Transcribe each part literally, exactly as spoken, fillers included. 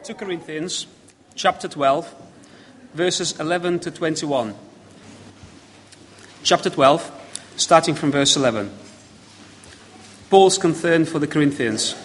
Second Corinthians chapter twelve, verses eleven to twenty-one. Chapter twelve, starting from verse eleven. Paul's concern for the Corinthians.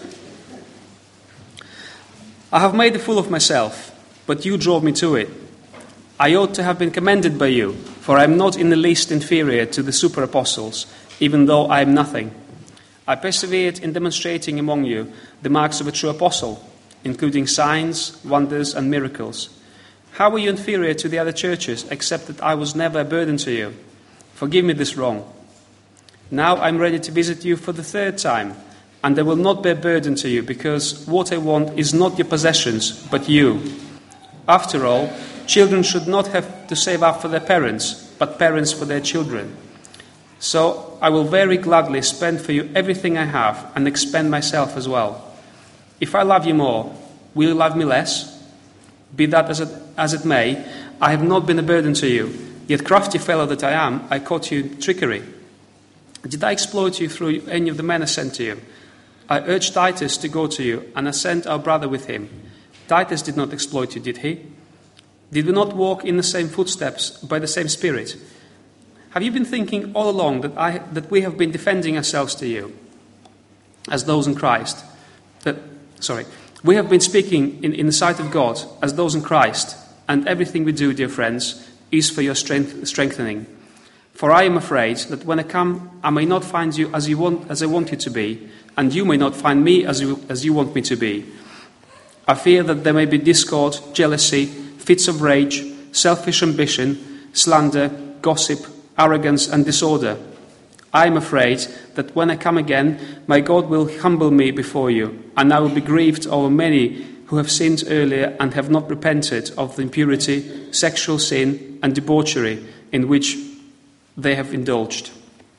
I have made a fool of myself, but you drove me to it. I ought to have been commended by you, for I am not in the least inferior to the super-apostles, even though I am nothing. I persevered in demonstrating among you the marks of a true apostle, including signs, wonders, and miracles. How were you inferior to the other churches, except that I was never a burden to you? Forgive me this wrong. Now I am ready to visit you for the third time, and I will not be a burden to you, because what I want is not your possessions, but you. After all, children should not have to save up for their parents, but parents for their children. So I will very gladly spend for you everything I have, and expend myself as well. If I love you more, will you love me less? Be that as it, as it may, I have not been a burden to you, yet crafty fellow that I am, I caught you in trickery. Did I exploit you through any of the men I sent to you? I urged Titus to go to you, and I sent our brother with him. Titus did not exploit you, did he? Did we not walk in the same footsteps by the same Spirit? Have you been thinking all along that I that we have been defending ourselves to you as those in Christ? That, sorry, we have been speaking in, in the sight of God as those in Christ, and everything we do, dear friends, is for your strength, strengthening. For I am afraid that when I come, I may not find you as you want, as I want you to be, and you may not find me as you as you want me to be. I fear that there may be discord, jealousy, fits of rage, selfish ambition, slander, gossip, arrogance, and disorder. I am afraid that when I come again, my God will humble me before you, and I will be grieved over many who have sinned earlier and have not repented of the impurity, sexual sin, and debauchery in which they have indulged.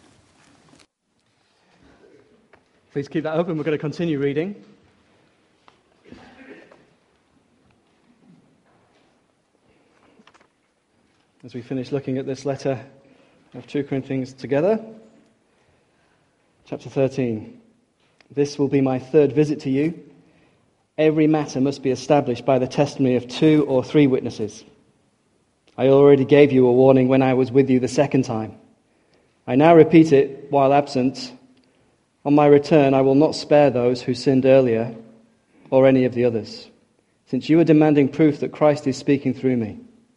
Please keep that open. We're going to continue reading. As we finish looking at this letter of Second Corinthians together. Chapter thirteen. This will be my third visit to you. Every matter must be established by the testimony of two or three witnesses. I already gave you a warning when I was with you the second time. I now repeat it while absent. On my return, I will not spare those who sinned earlier or any of the others, since you are demanding proof that Christ is speaking through me.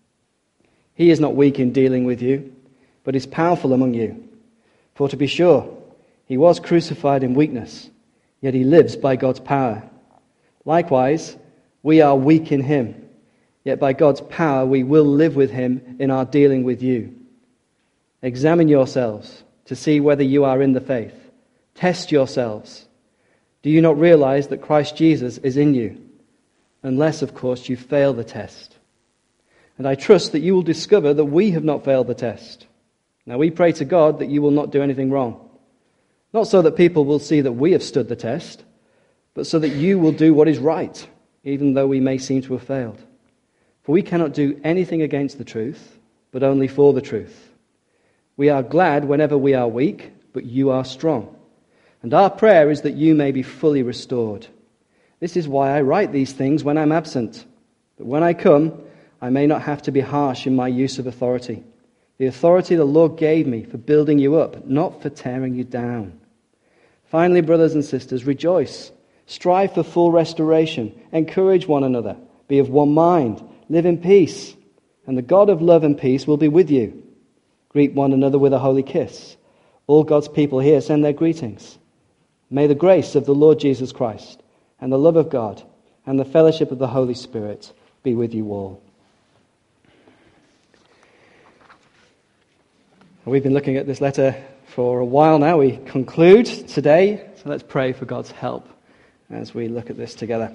He is not weak in dealing with you, but is powerful among you. For to be sure, he was crucified in weakness, yet he lives by God's power. Likewise, we are weak in him, yet by God's power we will live with him in our dealing with you. Examine yourselves to see whether you are in the faith. Test yourselves. Do you not realize that Christ Jesus is in you? Unless, of course, you fail the test. And I trust that you will discover that we have not failed the test. Now we pray to God that you will not do anything wrong. Not so that people will see that we have stood the test, but so that you will do what is right, even though we may seem to have failed. For we cannot do anything against the truth, but only for the truth. We are glad whenever we are weak, but you are strong. And our prayer is that you may be fully restored. This is why I write these things when I'm absent. But when I come, I may not have to be harsh in my use of authority. The authority the Lord gave me for building you up, not for tearing you down. Finally, brothers and sisters, rejoice. Strive for full restoration. Encourage one another. Be of one mind. Live in peace. And the God of love and peace will be with you. Greet one another with a holy kiss. All God's people here send their greetings. May the grace of the Lord Jesus Christ and the love of God and the fellowship of the Holy Spirit be with you all. We've been looking at this letter for a while now. We conclude today, so let's pray for God's help as we look at this together.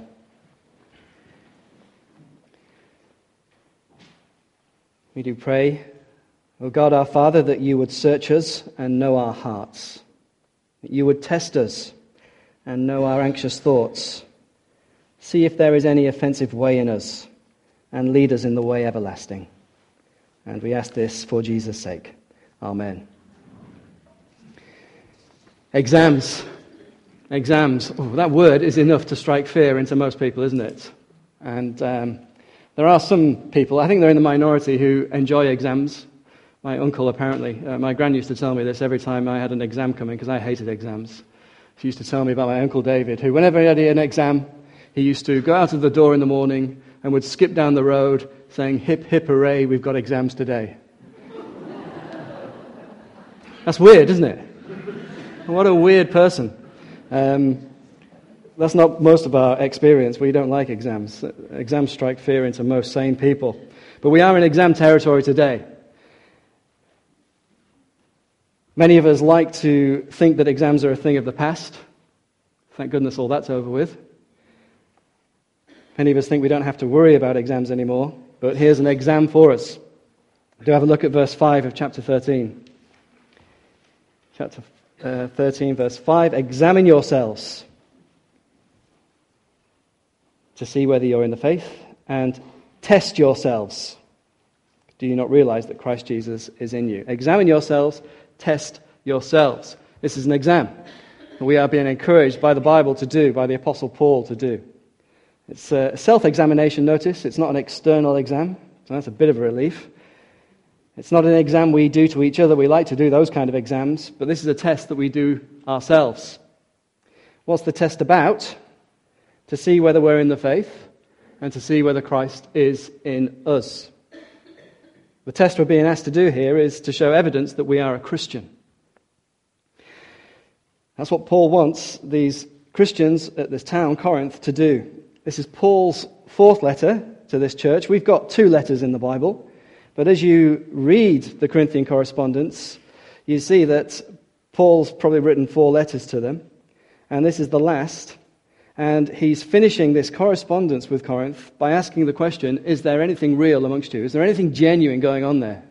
We do pray, O God our Father, that you would search us and know our hearts, that you would test us and know our anxious thoughts. See if there is any offensive way in us, and lead us in the way everlasting. And we ask this for Jesus' sake. Amen. Exams. Exams. Oh, that word is enough to strike fear into most people, isn't it? And um, there are some people, I think they're in the minority, who enjoy exams. My uncle, apparently, uh, my gran used to tell me this every time I had an exam coming, because I hated exams. She used to tell me about my Uncle David, who whenever he had an exam, he used to go out of the door in the morning and would skip down the road saying, hip, hip, hooray, we've got exams today. That's weird, isn't it? What a weird person. Um, that's not most of our experience. We don't like exams. Exams strike fear into most sane people. But we are in exam territory today. Many of us like to think that exams are a thing of the past. Thank goodness all that's over with. Many of us think we don't have to worry about exams anymore, but here's an exam for us. Do have a look at verse five of chapter thirteen. Chapter uh, thirteen, verse five. Examine yourselves to see whether you're in the faith, and test yourselves. Do you not realize that Christ Jesus is in you? Examine yourselves, test yourselves. This is an exam we are being encouraged by the Bible to do, by the Apostle Paul to do. It's a self-examination, notice. It's not an external exam, so that's a bit of a relief. It's not an exam we do to each other. We like to do those kind of exams, but this is a test that we do ourselves. What's the test about? To see whether we're in the faith and to see whether Christ is in us. The test we're being asked to do here is to show evidence that we are a Christian. That's what Paul wants these Christians at this town, Corinth, to do. This is Paul's fourth letter to this church. We've got two letters in the Bible, but as you read the Corinthian correspondence, you see that Paul's probably written four letters to them, and this is the last. And he's finishing this correspondence with Corinth by asking the question, is there anything real amongst you? Is there anything genuine going on there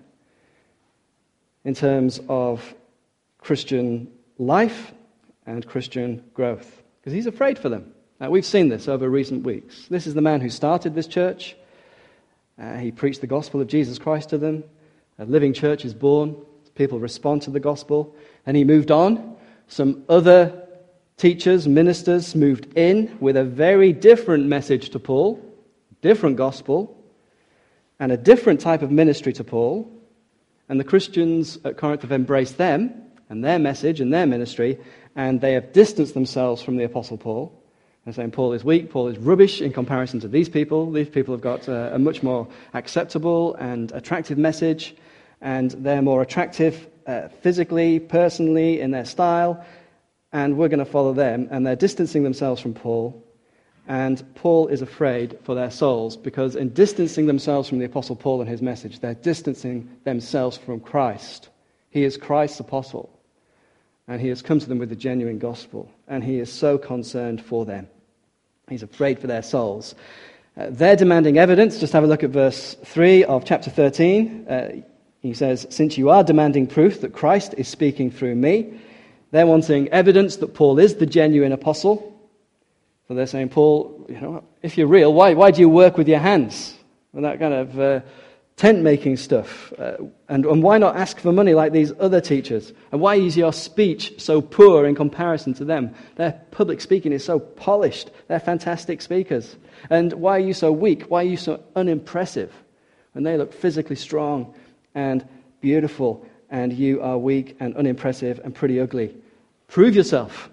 in terms of Christian life and Christian growth? Because he's afraid for them. Now, we've seen this over recent weeks. This is the man who started this church. Uh, he preached the gospel of Jesus Christ to them. A living church is born. People respond to the gospel. And he moved on. Some other teachers, ministers moved in with a very different message to Paul, different gospel, and a different type of ministry to Paul. And the Christians at Corinth have embraced them and their message and their ministry, and they have distanced themselves from the Apostle Paul. And saying Paul is weak, Paul is rubbish in comparison to these people. These people have got a, a much more acceptable and attractive message, and they're more attractive uh, physically, personally, in their style. And we're going to follow them, and they're distancing themselves from Paul. And Paul is afraid for their souls, because in distancing themselves from the Apostle Paul and his message, they're distancing themselves from Christ. He is Christ's apostle, and he has come to them with the genuine gospel, and he is so concerned for them. He's afraid for their souls. Uh, they're demanding evidence. Just have a look at verse three of chapter thirteen. Uh, he says, since you are demanding proof that Christ is speaking through me, they're wanting evidence that Paul is the genuine apostle. So they're saying, Paul, you know, if you're real, why why do you work with your hands? And that kind of uh, tent-making stuff. Uh, and, and why not ask for money like these other teachers? And why is your speech so poor in comparison to them? Their public speaking is so polished. They're fantastic speakers. And why are you so weak? Why are you so unimpressive? And they look physically strong and beautiful, and you are weak and unimpressive and pretty ugly. Prove yourself.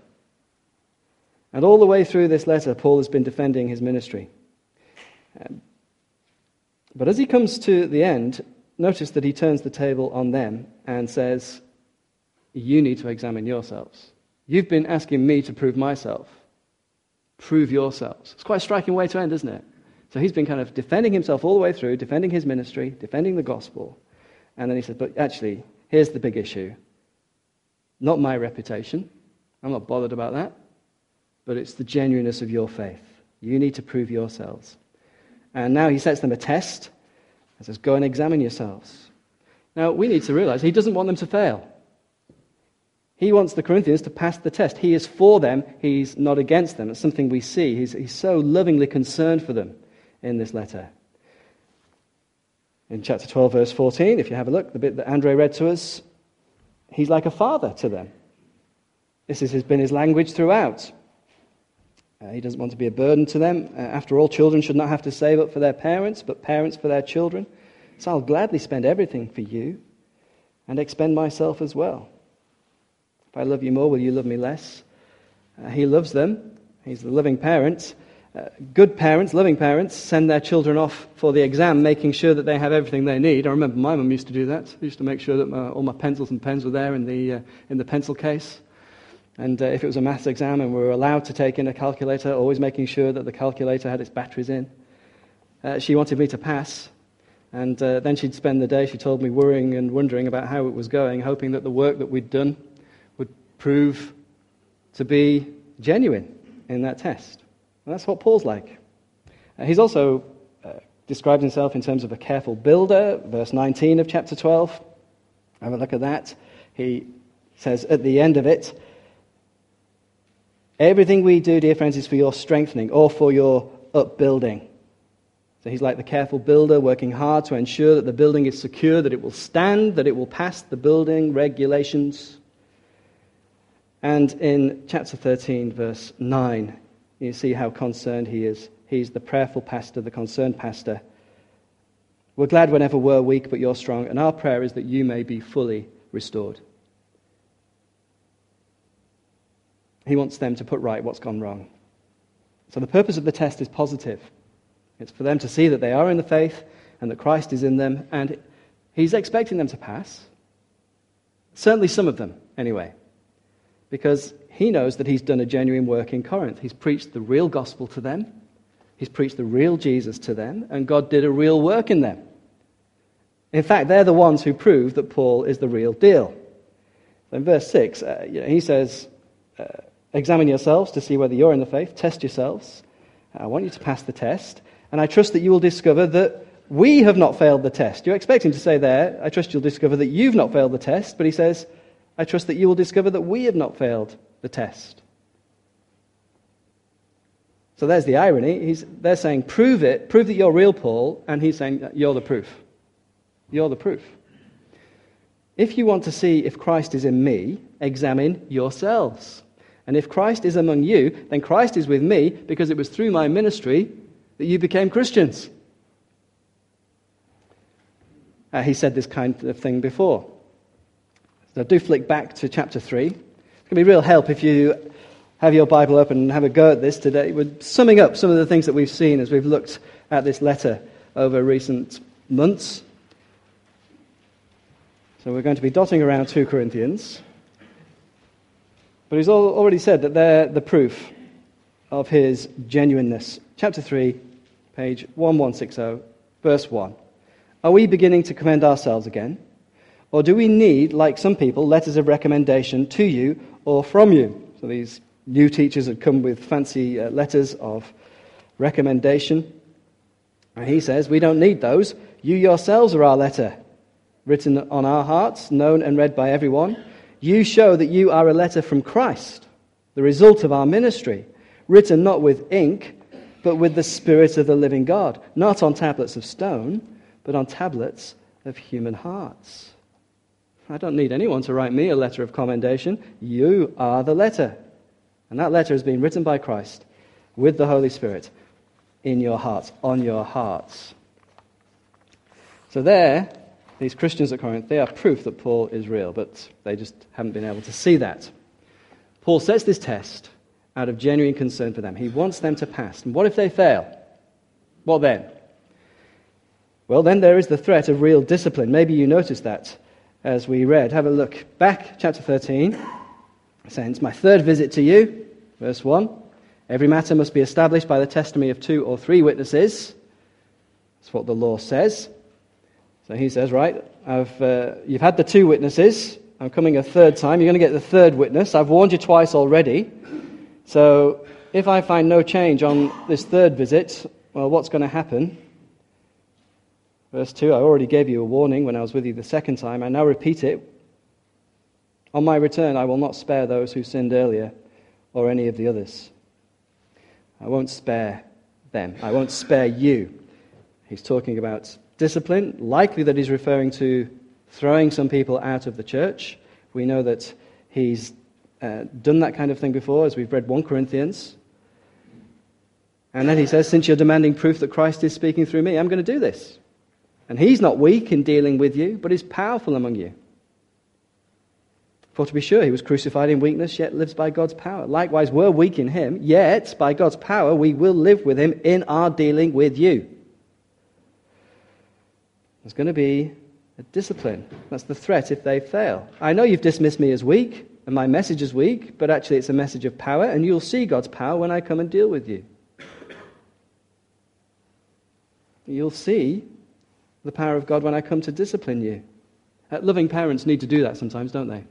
And all the way through this letter, Paul has been defending his ministry. Um, but as he comes to the end, notice that he turns the table on them and says, you need to examine yourselves. You've been asking me to prove myself. Prove yourselves. It's quite a striking way to end, isn't it? So he's been kind of defending himself all the way through, defending his ministry, defending the gospel. And then he said, but actually, here's the big issue. Not my reputation. I'm not bothered about that. But it's the genuineness of your faith. You need to prove yourselves. And now he sets them a test. He says, go and examine yourselves. Now, we need to realize he doesn't want them to fail. He wants the Corinthians to pass the test. He is for them. He's not against them. It's something we see. He's, he's so lovingly concerned for them in this letter. In chapter twelve, verse fourteen, if you have a look, the bit that Andre read to us, he's like a father to them. This has been his language throughout. Uh, he doesn't want to be a burden to them. Uh, after all, children should not have to save up for their parents, but parents for their children. So I'll gladly spend everything for you and expend myself as well. If I love you more, will you love me less? Uh, he loves them. He's the loving parent. Uh, good parents, loving parents, send their children off for the exam, making sure that they have everything they need. I remember my mum used to do that. She used to make sure that my, all my pencils and pens were there in the uh, in the pencil case. And uh, if it was a maths exam and we were allowed to take in a calculator, always making sure that the calculator had its batteries in. Uh, she wanted me to pass. And uh, then she'd spend the day, she told me, worrying and wondering about how it was going, hoping that the work that we'd done would prove to be genuine in that test. And that's what Paul's like. Uh, he's also uh, described himself in terms of a careful builder, verse nineteen of chapter twelve. Have a look at that. He says at the end of it, everything we do, dear friends, is for your strengthening or for your upbuilding. So he's like the careful builder, working hard to ensure that the building is secure, that it will stand, that it will pass the building regulations. And in chapter thirteen, verse nine, you see how concerned he is. He's the prayerful pastor, the concerned pastor. We're glad whenever we're weak, but you're strong, and our prayer is that you may be fully restored. He wants them to put right what's gone wrong. So the purpose of the test is positive. It's for them to see that they are in the faith and that Christ is in them, and he's expecting them to pass. Certainly some of them, anyway. Because he knows that he's done a genuine work in Corinth. He's preached the real gospel to them. He's preached the real Jesus to them. And God did a real work in them. In fact, they're the ones who prove that Paul is the real deal. So in verse six, uh, you know, he says, uh, examine yourselves to see whether you're in the faith. Test yourselves. I want you to pass the test. And I trust that you will discover that we have not failed the test. You're expecting to say there, I trust you'll discover that you've not failed the test. But he says, I trust that you will discover that we have not failed the test. So there's the irony. He's, they're saying, prove it, prove that you're real, Paul, and he's saying, you're the proof. You're the proof. If you want to see if Christ is in me, examine yourselves. And if Christ is among you, then Christ is with me, because it was through my ministry that you became Christians. Uh, he said this kind of thing before. So do flick back to chapter three. It's going to be real help if you have your Bible open and have a go at this today. We're summing up some of the things that we've seen as we've looked at this letter over recent months. So we're going to be dotting around two Corinthians. But he's already said that they're the proof of his genuineness. Chapter three, page eleven sixty, verse one. Are we beginning to commend ourselves again? Or do we need, like some people, letters of recommendation to you or from you? So these new teachers had come with fancy uh, letters of recommendation. And he says, we don't need those. You yourselves are our letter, written on our hearts, known and read by everyone. You show that you are a letter from Christ, the result of our ministry, written not with ink, but with the Spirit of the living God, not on tablets of stone, but on tablets of human hearts. I don't need anyone to write me a letter of commendation. You are the letter. And that letter has been written by Christ with the Holy Spirit in your hearts, on your hearts. So there, these Christians at Corinth, they are proof that Paul is real, but they just haven't been able to see that. Paul sets this test out of genuine concern for them. He wants them to pass. And what if they fail? What then? Well, then there is the threat of real discipline. Maybe you noticed that as we read. Have a look back, chapter thirteen. Since my third visit to you, verse one. Every matter must be established by the testimony of two or three witnesses. That's what the law says. So he says, right, I've, uh, you've had the two witnesses. I'm coming a third time. You're going to get the third witness. I've warned you twice already. So if I find no change on this third visit, well, what's going to happen? Verse two, I already gave you a warning when I was with you the second time. I now repeat it. On my return, I will not spare those who sinned earlier or any of the others. I won't spare them. I won't spare you. He's talking about discipline. Likely that he's referring to throwing some people out of the church. We know that he's uh, done that kind of thing before, as we've read First Corinthians. And then he says, since you're demanding proof that Christ is speaking through me, I'm going to do this. And he's not weak in dealing with you, but is powerful among you. For to be sure, he was crucified in weakness, yet lives by God's power. Likewise, we're weak in him, yet by God's power we will live with him in our dealing with you. There's going to be a discipline. That's the threat if they fail. I know you've dismissed me as weak, and my message is weak, but actually it's a message of power, and you'll see God's power when I come and deal with you. You'll see the power of God when I come to discipline you. Uh, loving parents need to do that sometimes, don't they?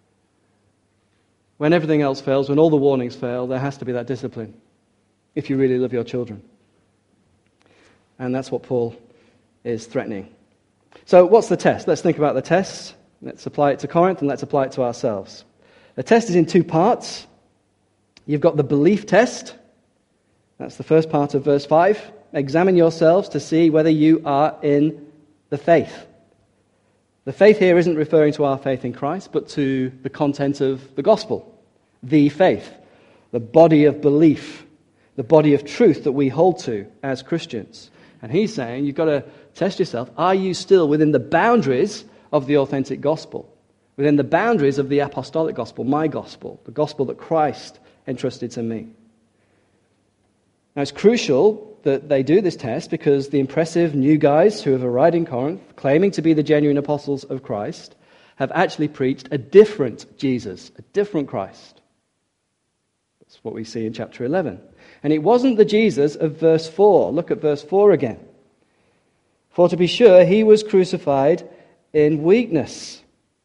When everything else fails, when all the warnings fail, there has to be that discipline if you really love your children. And that's what Paul is threatening. So what's the test? Let's think about the test. Let's apply it to Corinth and let's apply it to ourselves. The test is in two parts. You've got the belief test. That's the first part of verse five. Examine yourselves to see whether you are in the faith. The faith here isn't referring to our faith in Christ, but to the content of the gospel. The faith, the body of belief, the body of truth that we hold to as Christians. And he's saying, you've got to test yourself. Are you still within the boundaries of the authentic gospel? Within the boundaries of the apostolic gospel, my gospel, the gospel that Christ entrusted to me? Now, it's crucial that they do this test because the impressive new guys who have arrived in Corinth, claiming to be the genuine apostles of Christ, have actually preached a different Jesus, a different Christ. That's what we see in chapter eleven. And it wasn't the Jesus of verse four. Look at verse four again. For to be sure, he was crucified in weakness.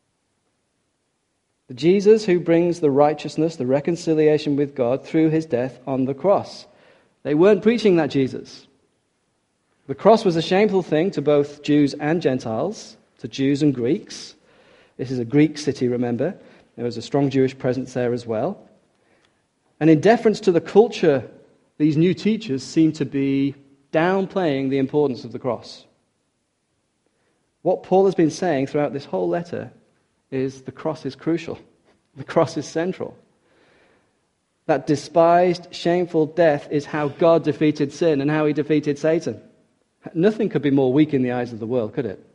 The Jesus who brings the righteousness, the reconciliation with God through his death on the cross. They weren't preaching that Jesus. The cross was a shameful thing to both Jews and Gentiles, to Jews and Greeks. This is a Greek city, remember. There was a strong Jewish presence there as well. And in deference to the culture, these new teachers seem to be downplaying the importance of the cross. What Paul has been saying throughout this whole letter is the cross is crucial. The cross is central. That despised, shameful death is how God defeated sin and how he defeated Satan. Nothing could be more weak in the eyes of the world, could it?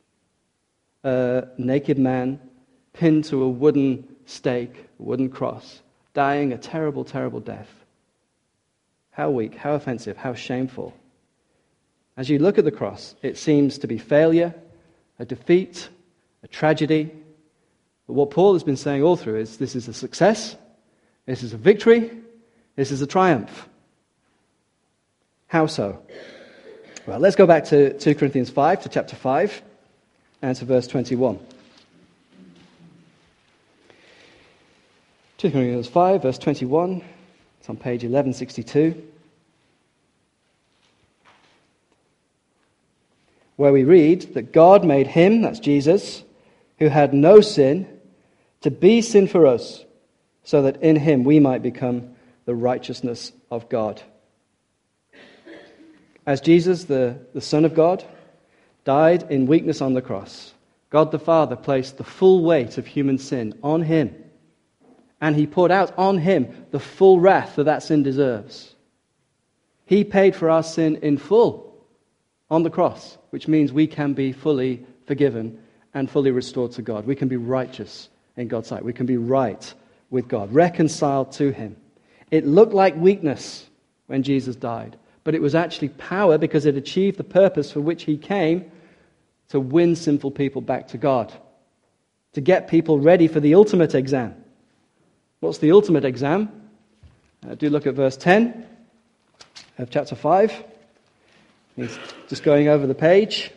A naked man pinned to a wooden stake, a wooden cross, dying a terrible, terrible death. How weak, how offensive, how shameful. As you look at the cross, it seems to be failure, a defeat, a tragedy. But what Paul has been saying all through is this is a success. This is a victory. This is a triumph. How so? Well, let's go back to two Corinthians five, to chapter five, and to verse twenty-one. two Corinthians five, verse twenty-one. It's on page eleven sixty-two. Where we read that God made him, that's Jesus, who had no sin, to be sin for us, so that in him we might become the righteousness of God. As Jesus, the, the Son of God, died in weakness on the cross, God the Father placed the full weight of human sin on him, and he poured out on him the full wrath that that sin deserves. He paid for our sin in full on the cross, which means we can be fully forgiven and fully restored to God. We can be righteous in God's sight. We can be right with God, reconciled to him. It looked like weakness when Jesus died, but it was actually power because it achieved the purpose for which he came, to win sinful people back to God, to get people ready for the ultimate exam. What's the ultimate exam? Uh, do look at verse ten of chapter five. He's just going over the page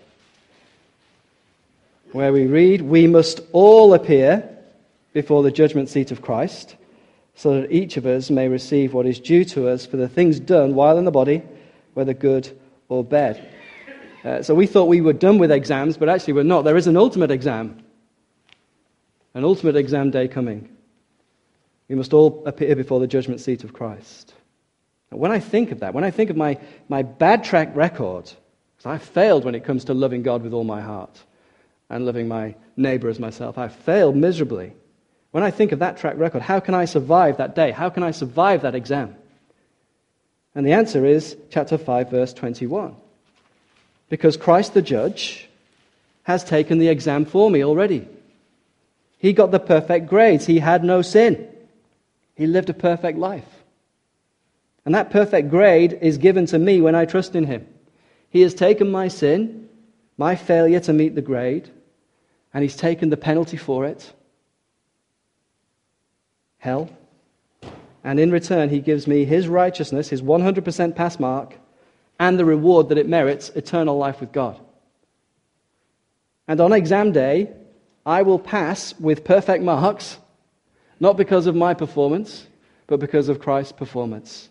where we read, we must all appear before the judgment seat of Christ, so that each of us may receive what is due to us for the things done while in the body, whether good or bad. Uh, so we thought we were done with exams, but actually we're not. There is an ultimate exam. An ultimate exam day coming. We must all appear before the judgment seat of Christ. And when I think of that, when I think of my, my bad track record, because I failed when it comes to loving God with all my heart and loving my neighbor as myself, I failed miserably. When I think of that track record, how can I survive that day? How can I survive that exam? And the answer is chapter five, verse twenty-one. Because Christ the judge has taken the exam for me already. He got the perfect grades. He had no sin. He lived a perfect life. And that perfect grade is given to me when I trust in him. He has taken my sin, my failure to meet the grade, and he's taken the penalty for it, hell. And in return, he gives me his righteousness, his one hundred percent pass mark, and the reward that it merits, eternal life with God. And on exam day, I will pass with perfect marks, not because of my performance, but because of Christ's performance.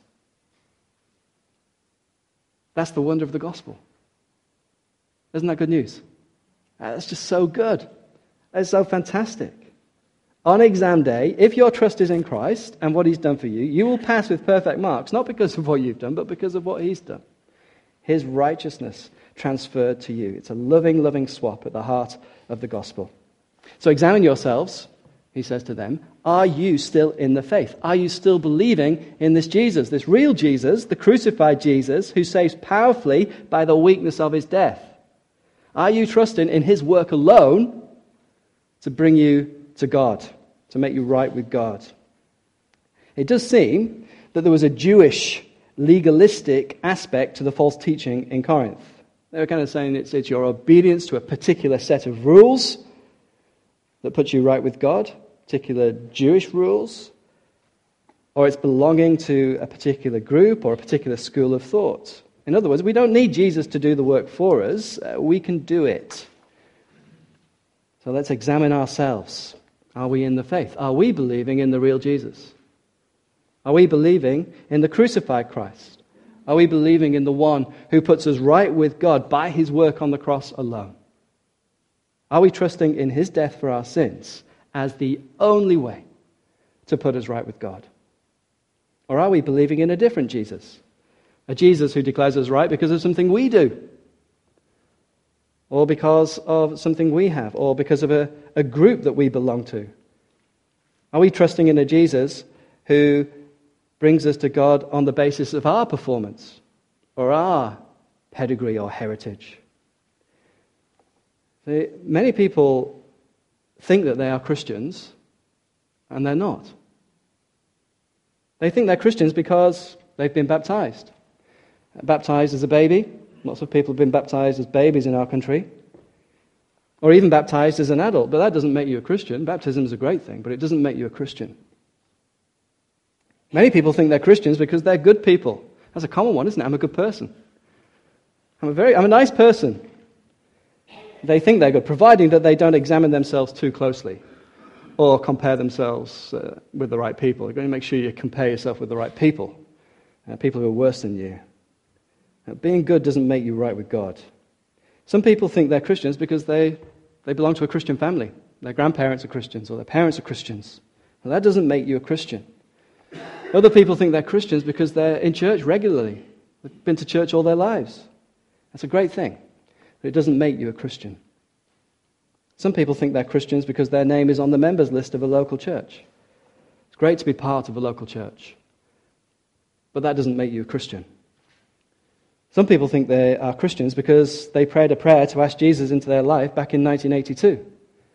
That's the wonder of the gospel. Isn't that good news? That's just so good. That's so fantastic. On exam day, if your trust is in Christ and what he's done for you, you will pass with perfect marks, not because of what you've done, but because of what he's done. His righteousness transferred to you. It's a loving, loving swap at the heart of the gospel. So examine yourselves, he says to them. Are you still in the faith? Are you still believing in this Jesus, this real Jesus, the crucified Jesus, who saves powerfully by the weakness of his death? Are you trusting in his work alone to bring you to God, to make you right with God? It does seem that there was a Jewish legalistic aspect to the false teaching in Corinth. They were kind of saying it's, it's your obedience to a particular set of rules that puts you right with God, particular Jewish rules, or it's belonging to a particular group or a particular school of thought. In other words, we don't need Jesus to do the work for us. Uh, we can do it. So let's examine ourselves. Are we in the faith? Are we believing in the real Jesus? Are we believing in the crucified Christ? Are we believing in the one who puts us right with God by his work on the cross alone? Are we trusting in his death for our sins as the only way to put us right with God? Or are we believing in a different Jesus? A Jesus who declares us right because of something we do, or because of something we have, or because of a, a group that we belong to? Are we trusting in a Jesus who brings us to God on the basis of our performance, or our pedigree or heritage? See, many people think that they are Christians, and they're not. They think they're Christians because they've been baptized. Baptized as a baby. Lots of people have been baptized as babies in our country. Or even baptized as an adult. But that doesn't make you a Christian. Baptism is a great thing, but it doesn't make you a Christian. Many people think they're Christians because they're good people. That's a common one, isn't it? I'm a good person. I'm a very, I'm a nice person. They think they're good, providing that they don't examine themselves too closely or compare themselves uh, with the right people. You're going to make sure you compare yourself with the right people, uh, people who are worse than you. Uh, being good doesn't make you right with God. Some people think they're Christians because they, they belong to a Christian family. Their grandparents are Christians or their parents are Christians. Well, that doesn't make you a Christian. Other people think they're Christians because they're in church regularly. They've been to church all their lives. That's a great thing, but it doesn't make you a Christian. Some people think they're Christians because their name is on the members list of a local church. It's great to be part of a local church, but that doesn't make you a Christian. Some people think they are Christians because they prayed a prayer to ask Jesus into their life back in nineteen eighty-two.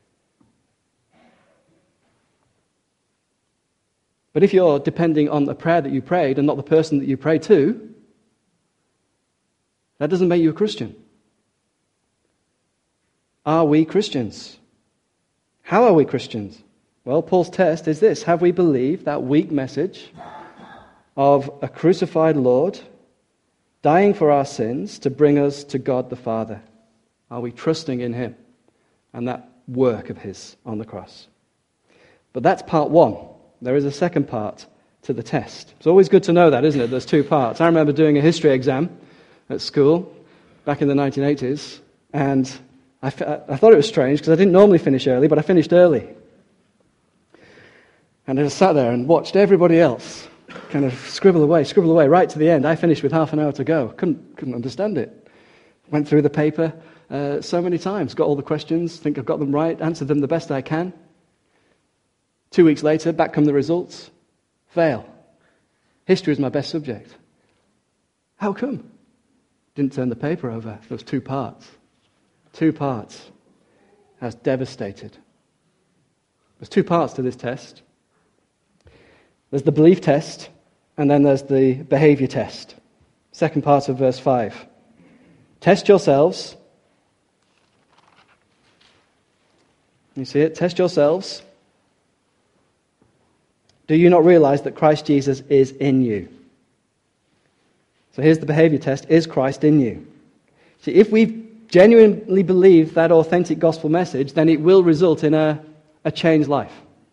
But if you're depending on the prayer that you prayed and not the person that you prayed to, that doesn't make you a Christian. Are we Christians? How are we Christians? Well, Paul's test is this. Have we believed that weak message of a crucified Lord dying for our sins to bring us to God the Father? Are we trusting in him and that work of his on the cross? But that's part one. There is a second part to the test. It's always good to know that, isn't it? There's two parts. I remember doing a history exam at school back in the nineteen eighties, and I, f- I thought it was strange because I didn't normally finish early, but I finished early. And I just sat there and watched everybody else kind of scribble away, scribble away, right to the end. I finished with half an hour to go. Couldn't, couldn't understand it. Went through the paper uh, so many times, got all the questions, think I've got them right, answered them the best I can. Two weeks later, back come the results. Fail. History is my best subject. How come? Didn't turn the paper over. There was two parts. Two parts. I was devastated. There's two parts to this test. There's the belief test, and then there's the behavior test. Second part of verse five. Test yourselves. You see it? Test yourselves. Do you not realize that Christ Jesus is in you? So here's the behavior test. Is Christ in you? See, if we genuinely believe that authentic gospel message, then it will result in a, a changed life.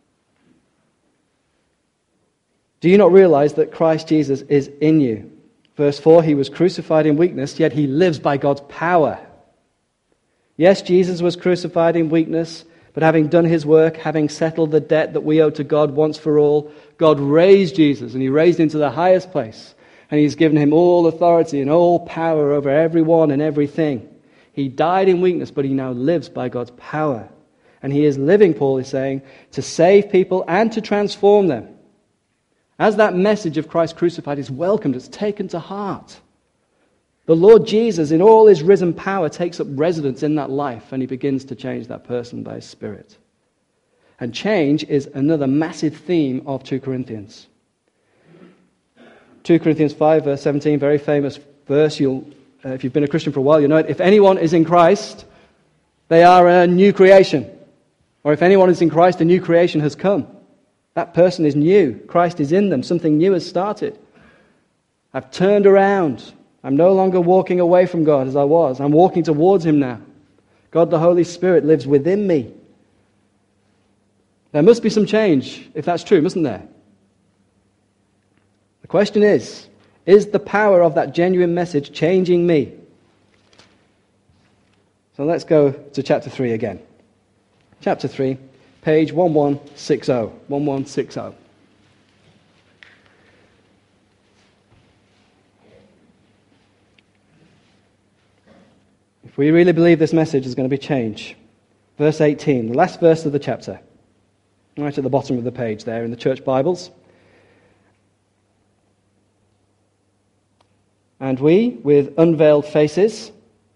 Do you not realize that Christ Jesus is in you? Verse four, he was crucified in weakness, yet he lives by God's power. Yes, Jesus was crucified in weakness, but having done his work, having settled the debt that we owe to God once for all, God raised Jesus, and he raised him to the highest place. And he's given him all authority and all power over everyone and everything. He died in weakness, but he now lives by God's power. And he is living, Paul is saying, to save people and to transform them. As that message of Christ crucified is welcomed, it's taken to heart. The Lord Jesus, in all his risen power, takes up residence in that life, and he begins to change that person by his Spirit. And change is another massive theme of Second Corinthians. Second Corinthians five, verse seventeen, very famous verse. You'll, uh, if you've been a Christian for a while, you'll know it. If anyone is in Christ, they are a new creation. Or if anyone is in Christ, a new creation has come. That person is new. Christ is in them. Something new has started. I've turned around. I'm no longer walking away from God as I was. I'm walking towards him now. God the Holy Spirit lives within me. There must be some change, if that's true, mustn't there? The question is, is the power of that genuine message changing me? So let's go to chapter three again. Chapter three, page eleven sixty. eleven sixty. If we really believe this message is going to be change, verse eighteen, the last verse of the chapter, right at the bottom of the page there in the church Bibles. And we, with unveiled faces,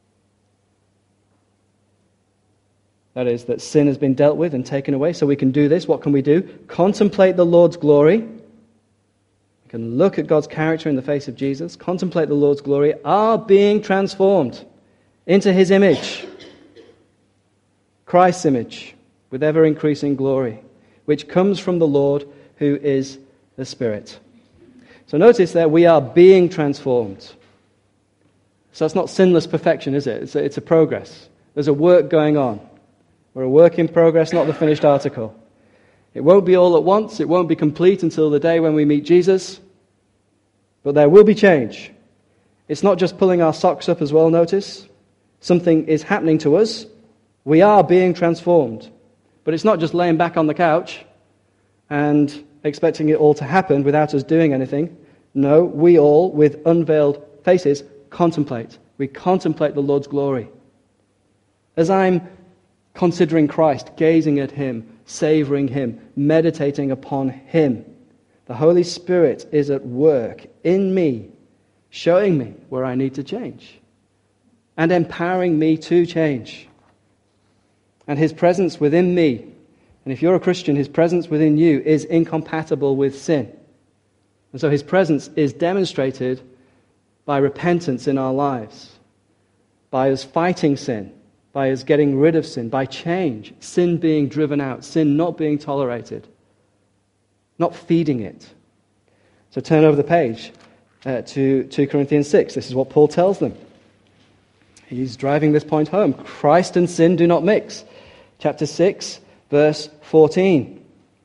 that is, that sin has been dealt with and taken away, so we can do this. What can we do? Contemplate the Lord's glory. We can look at God's character in the face of Jesus, contemplate the Lord's glory, are being transformed into his image, Christ's image, with ever-increasing glory, which comes from the Lord who is the Spirit. So notice there, we are being transformed. So it's not sinless perfection, is it? It's a, it's a progress. There's a work going on. We're a work in progress, not the finished article. It won't be all at once. It won't be complete until the day when we meet Jesus. But there will be change. It's not just pulling our socks up as well, notice. Something is happening to us. We are being transformed. But it's not just laying back on the couch and expecting it all to happen without us doing anything. No, we all, with unveiled faces, contemplate. We contemplate the Lord's glory. As I'm considering Christ, gazing at him, savoring him, meditating upon him, the Holy Spirit is at work in me, showing me where I need to change and empowering me to change. And his presence within me, and if you're a Christian, his presence within you is incompatible with sin. And so his presence is demonstrated by repentance in our lives, by us fighting sin, by us getting rid of sin, by change, sin being driven out, sin not being tolerated, not feeding it. So turn over the page uh, to Second Corinthians six. This is what Paul tells them. He's driving this point home. Christ and sin do not mix. Chapter six, verse fourteen.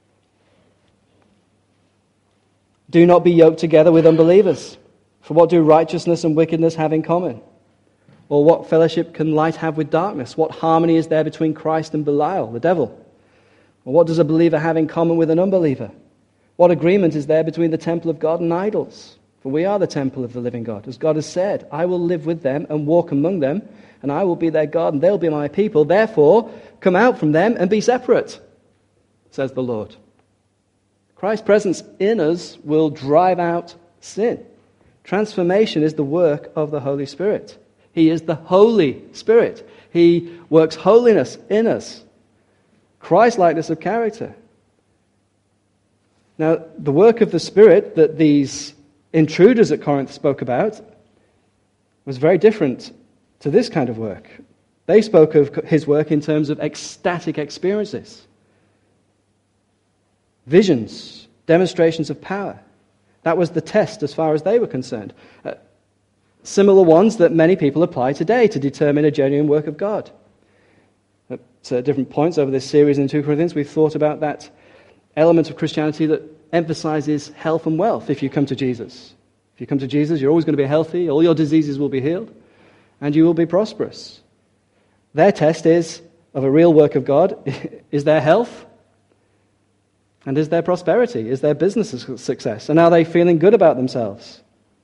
Do not be yoked together with unbelievers. For what do righteousness and wickedness have in common? Or what fellowship can light have with darkness? What harmony is there between Christ and Belial, the devil? Or what does a believer have in common with an unbeliever? What agreement is there between the temple of God and idols? For we are the temple of the living God. As God has said, I will live with them and walk among them, and I will be their God, and they'll be my people. Therefore, come out from them and be separate, says the Lord. Christ's presence in us will drive out sin. Transformation is the work of the Holy Spirit. He is the Holy Spirit. He works holiness in us, Christ-likeness of character. Now, the work of the Spirit that these intruders at Corinth spoke about was very different to this kind of work. They spoke of his work in terms of ecstatic experiences, visions, demonstrations of power. That was the test as far as they were concerned. Uh, similar ones that many people apply today to determine a genuine work of God. At uh, different points over this series in Second Corinthians, we've thought about that element of Christianity that emphasizes health and wealth if you come to Jesus. If you come to Jesus, you're always going to be healthy, all your diseases will be healed, and you will be prosperous. Their test is, of a real work of God, is there health? And is there prosperity? Is there business success? And are they feeling good about themselves?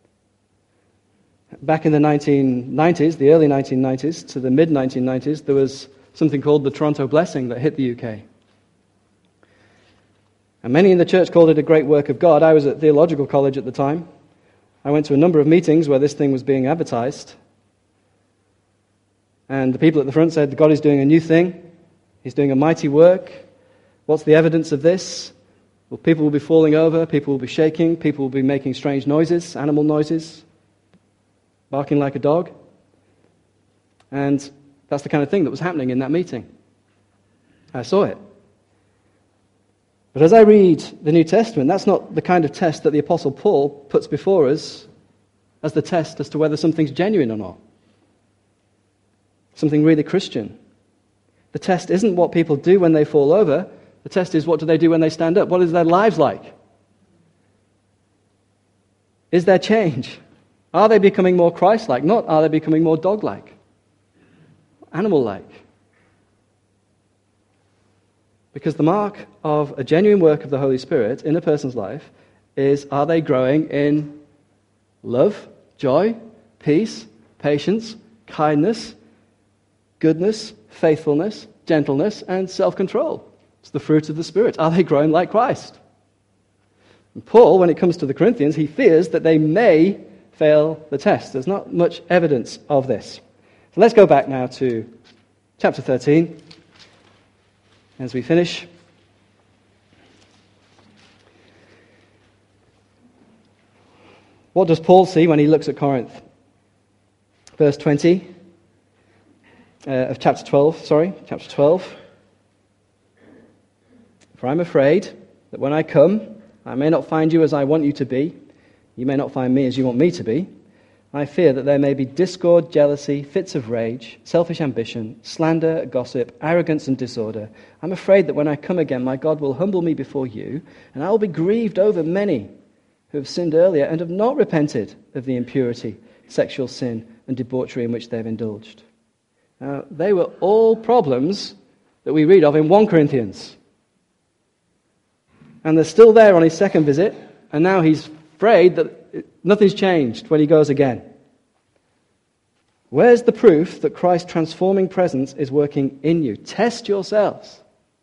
Back in the nineteen nineties, the early nineteen nineties to the mid nineteen nineties, there was something called the Toronto Blessing that hit the U K. And many in the church called it a great work of God. I was at theological college at the time. I went to a number of meetings where this thing was being advertised. And the people at the front said, God is doing a new thing. He's doing a mighty work. What's the evidence of this? Well, people will be falling over, people will be shaking, people will be making strange noises, animal noises, barking like a dog. And that's the kind of thing that was happening in that meeting. I saw it. But as I read the New Testament, that's not the kind of test that the Apostle Paul puts before us as the test as to whether something's genuine or not. Something really Christian. The test isn't what people do when they fall over. The test is, what do they do when they stand up? What is their lives like? Is there change? Are they becoming more Christ-like? Not are they becoming more dog-like? Animal-like? Because the mark of a genuine work of the Holy Spirit in a person's life is, are they growing in love, joy, peace, patience, kindness, goodness, faithfulness, gentleness, and self-control? It's the fruit of the Spirit. Are they growing like Christ? And Paul, when it comes to the Corinthians, he fears that they may fail the test. There's not much evidence of this. So let's go back now to chapter thirteen as we finish. What does Paul see when he looks at Corinth? Verse twenty uh, of chapter twelve, sorry, chapter twelve. For I'm afraid that when I come, I may not find you as I want you to be. You may not find me as you want me to be. I fear that there may be discord, jealousy, fits of rage, selfish ambition, slander, gossip, arrogance, and disorder. I'm afraid that when I come again, my God will humble me before you, and I will be grieved over many who have sinned earlier and have not repented of the impurity, sexual sin, and debauchery in which they have indulged. Now, they were all problems that we read of in First Corinthians. And they're still there on his second visit, and now he's afraid that nothing's changed when he goes again. Where's the proof that Christ's transforming presence is working in you? Test yourselves.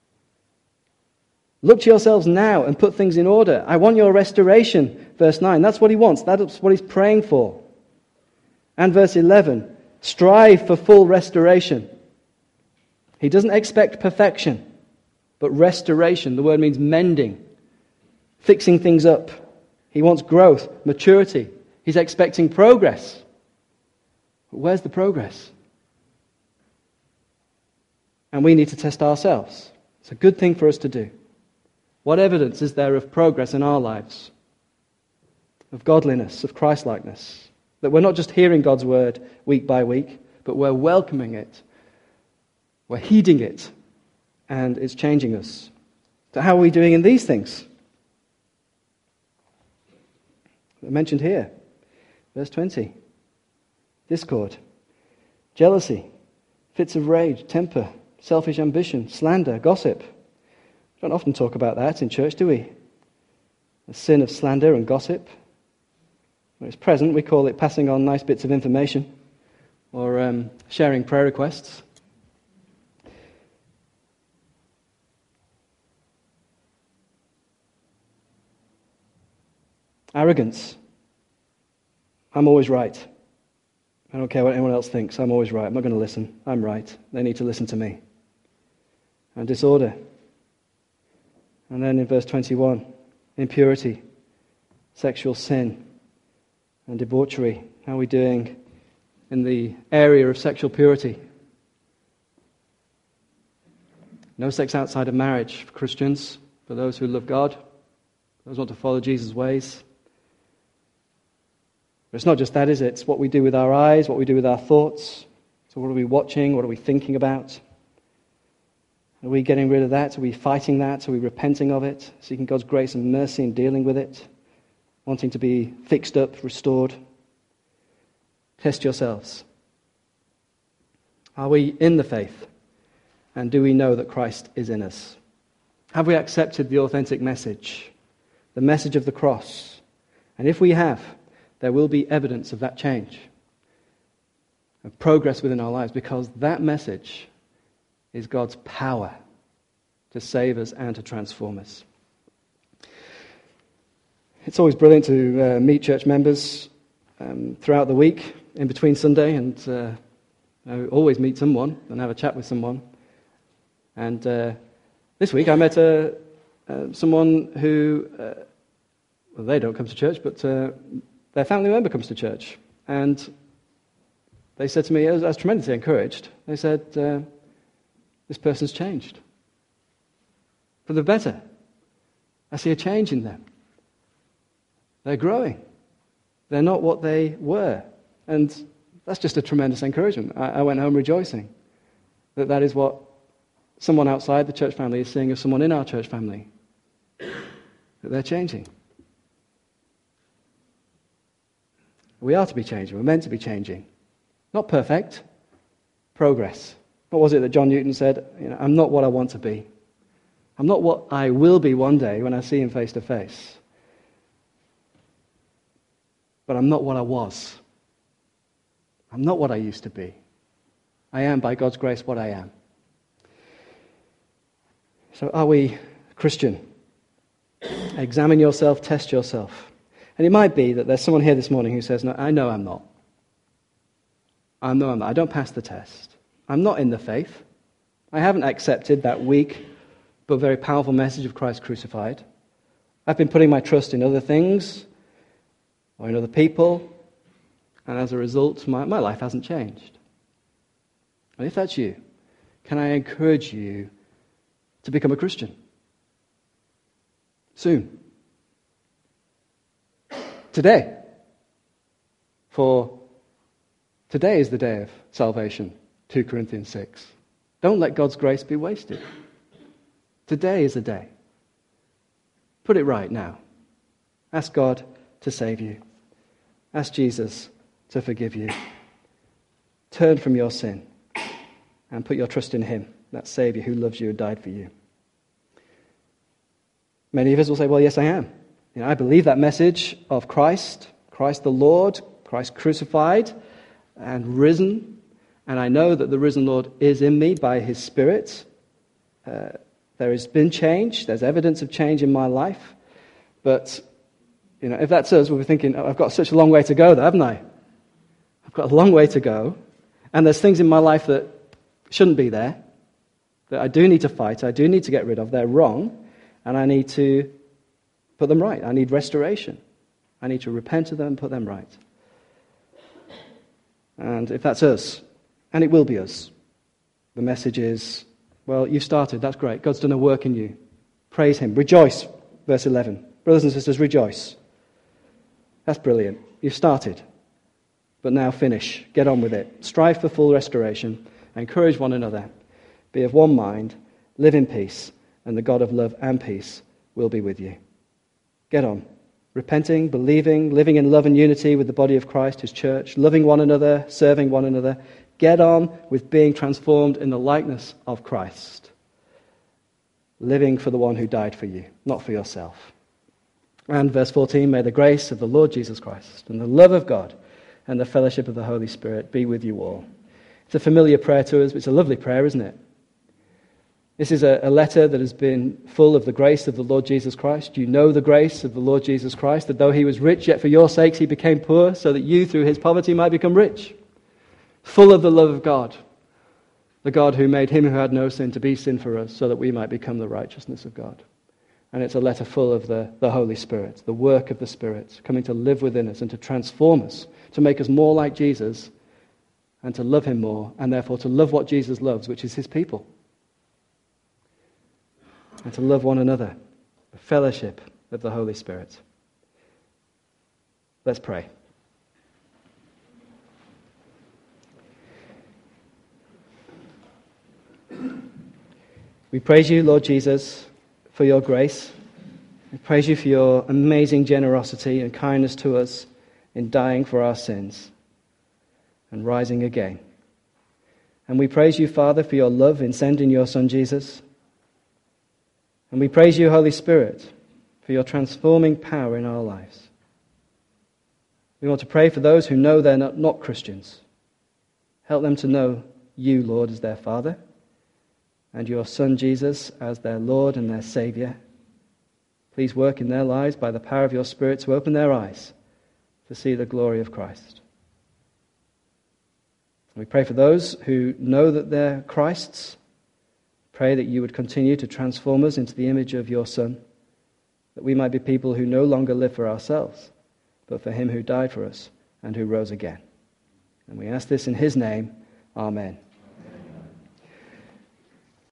Look to yourselves now and put things in order. I want your restoration, verse nine. That's what he wants. That's what he's praying for. And verse eleven, strive for full restoration. He doesn't expect perfection, but restoration. The word means mending, fixing things up. He wants growth, maturity. He's expecting progress. But where's the progress? And we need to test ourselves. It's a good thing for us to do. What evidence is there of progress in our lives? Of godliness, of Christ-likeness? That we're not just hearing God's word week by week, but we're welcoming it. We're heeding it. And it's changing us. So how are we doing in these things? Mentioned here, verse twenty. Discord, jealousy, fits of rage, temper, selfish ambition, slander, gossip. We don't often talk about that in church, do we? The sin of slander and gossip. When it's present, we call it passing on nice bits of information or um, sharing prayer requests. Arrogance. I'm always right. I don't care what anyone else thinks. I'm always right. I'm not going to listen. I'm right. They need to listen to me. And disorder. And then in verse twenty-one, impurity, sexual sin, and debauchery. How are we doing in the area of sexual purity? No sex outside of marriage for Christians, for those who love God, those who want to follow Jesus' ways. But it's not just that, is it? It's what we do with our eyes, what we do with our thoughts. So what are we watching? What are we thinking about? Are we getting rid of that? Are we fighting that? Are we repenting of it? Seeking God's grace and mercy and dealing with it? Wanting to be fixed up, restored? Test yourselves. Are we in the faith? And do we know that Christ is in us? Have we accepted the authentic message? The message of the cross? And if we have, there will be evidence of that change, of progress within our lives, because that message is God's power to save us and to transform us. It's always brilliant to uh, meet church members um, throughout the week, in between Sunday, and uh, I always meet someone and have a chat with someone. And uh, this week I met uh, uh, someone who, uh, well, they don't come to church, but uh, their family member comes to church. And they said to me, I was, I was tremendously encouraged, they said, uh, this person's changed. For the better. I see a change in them. They're growing. They're not what they were. And that's just a tremendous encouragement. I, I went home rejoicing that that is what someone outside the church family is seeing of someone in our church family. That they're changing. We are to be changing. We're meant to be changing. Not perfect. Progress. What was it that John Newton said? You know, I'm not what I want to be. I'm not what I will be one day when I see him face to face. But I'm not what I was. I'm not what I used to be. I am, by God's grace, what I am. So are we Christian? Examine yourself, test yourself. And it might be that there's someone here this morning who says, no, I know I'm not. I know I'm not. I don't pass the test. I'm not in the faith. I haven't accepted that weak but very powerful message of Christ crucified. I've been putting my trust in other things or in other people, and as a result, my, my life hasn't changed. And if that's you, can I encourage you to become a Christian? Soon. Today. For today is the day of salvation, two Corinthians six. Don't let God's grace be wasted. Today is the day. Put it right now. Ask God to save you. Ask Jesus to forgive you. Turn from your sin and put your trust in him, that Savior who loves you and died for you. Many of us will say, well, yes, I am. You know, I believe that message of Christ, Christ the Lord, Christ crucified and risen, and I know that the risen Lord is in me by his Spirit. Uh, there has been change. There's evidence of change in my life. But, you know, if that's us, we'll be thinking, oh, I've got such a long way to go there, haven't I? I've got a long way to go. And there's things in my life that shouldn't be there, that I do need to fight, I do need to get rid of. They're wrong, and I need to put them right. I need restoration. I need to repent of them and put them right. And if that's us, and it will be us, the message is, well, you've started, that's great. God's done a work in you. Praise him. Rejoice, verse eleven. Brothers and sisters, rejoice. That's brilliant. You've started. But now finish. Get on with it. Strive for full restoration. Encourage one another. Be of one mind. Live in peace. And the God of love and peace will be with you. Get on. Repenting, believing, living in love and unity with the body of Christ, his church, loving one another, serving one another. Get on with being transformed in the likeness of Christ. Living for the one who died for you, not for yourself. And verse fourteen, may the grace of the Lord Jesus Christ and the love of God and the fellowship of the Holy Spirit be with you all. It's a familiar prayer to us, but it's a lovely prayer, isn't it? This is a, a letter that has been full of the grace of the Lord Jesus Christ. You know the grace of the Lord Jesus Christ, that though he was rich, yet for your sakes he became poor, so that you through his poverty might become rich. Full of the love of God, the God who made him who had no sin to be sin for us, so that we might become the righteousness of God. And it's a letter full of the, the Holy Spirit, the work of the Spirit, coming to live within us and to transform us, to make us more like Jesus, and to love him more, and therefore to love what Jesus loves, which is his people. And to love one another, the fellowship of the Holy Spirit. Let's pray. We praise you, Lord Jesus, for your grace. We praise you for your amazing generosity and kindness to us in dying for our sins and rising again. And we praise you, Father, for your love in sending your Son Jesus. And we praise you, Holy Spirit, for your transforming power in our lives. We want to pray for those who know they're not, not Christians. Help them to know you, Lord, as their Father, and your Son Jesus as their Lord and their Saviour. Please work in their lives by the power of your Spirit to open their eyes to see the glory of Christ. We pray for those who know that they're Christ's. Pray that you would continue to transform us into the image of your Son, that we might be people who no longer live for ourselves, but for him who died for us and who rose again. And we ask this in his name. Amen.